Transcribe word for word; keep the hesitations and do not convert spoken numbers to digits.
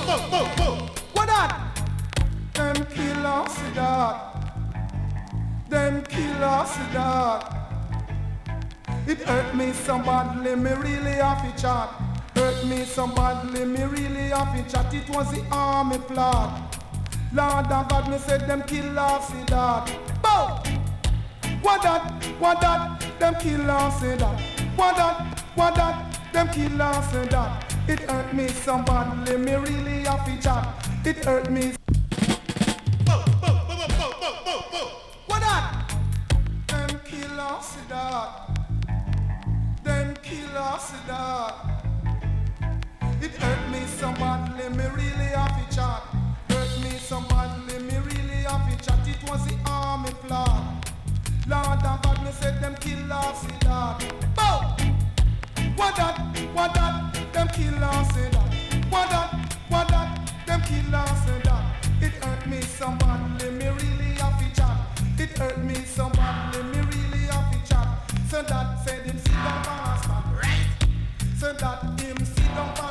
What that? Them kill us that. Them kill us that. It hurt me so badly, me really have to chat. Hurt me so badly, me really have to chat. It was the army plot. Lord of God, me said them kill us that. Bow! What that? What that? Them kill us that. What that? What that? Them kill us that. It hurt me so badly, me really have to chat. It hurt me. What that? Them kill us that. Them kill us that. It hurt me so badly, me really have to chat. Hurt me so badly, me really have to chat. It was the army plot. Lord of God, me said them kill us that. Bow! What that? What that? Them kill us that. What that? What that? Them kill us that. It hurt me so badly, me really have to chat. It hurt me so badly, me really have to chat. So that said him sit down for a spot, right? So that him sit down for